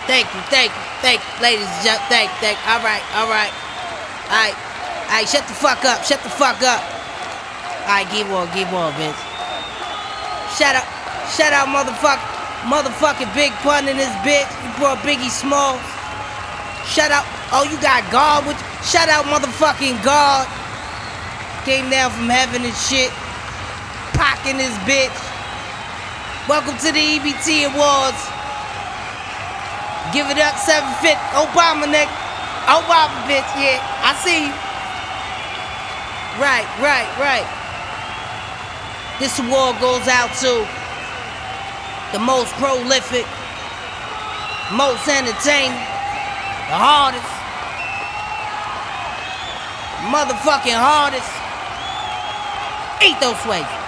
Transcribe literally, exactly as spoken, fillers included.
Thank you, thank you, thank you, ladies and gentlemen. Thank, thank. All right, all right, all right, all right. Shut the fuck up, shut the fuck up. All right, give on, give on, Vince. Shout out, shout out, motherfucker, motherfucking Big Pun in this bitch. You brought Biggie Smalls. Shout out, oh, you got God with you. Shout out, motherfucking God. Came down from heaven and shit. Pac in this bitch. Welcome to the E B T Awards. Give it up, seven fifty. Obama, nigga. Obama, bitch, yeah. I see you. Right, right, right. This award goes out to the most prolific, most entertaining, the hardest, motherfucking hardest. Ethos Way.